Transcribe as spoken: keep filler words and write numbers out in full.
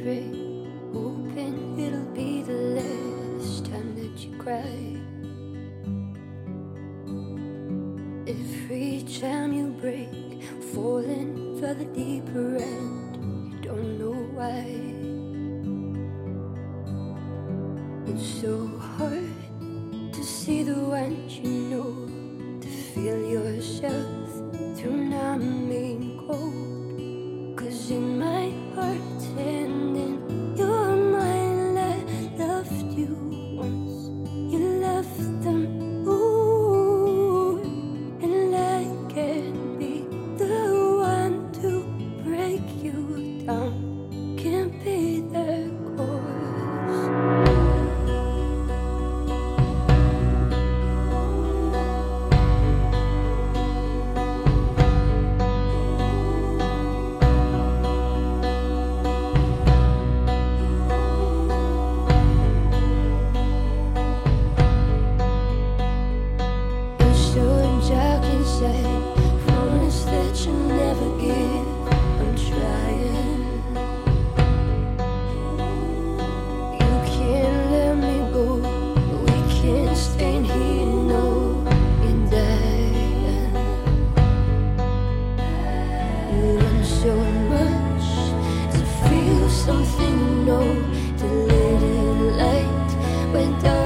pray, hoping it'll be the last time that you cry. Every time you break, falling for the deeper end, you don't know why. It's so hard to see the ones you know, to feel yourself through numbing cold. Cause in my heart and in your mind, I loved you once, you left them all, and I can't be the one to break you down, can't be the cause. Promise that you'll never give. I'm trying. You can't let me go. We can't stay here, no. You're dying. You want so much to feel something, no. To let it light without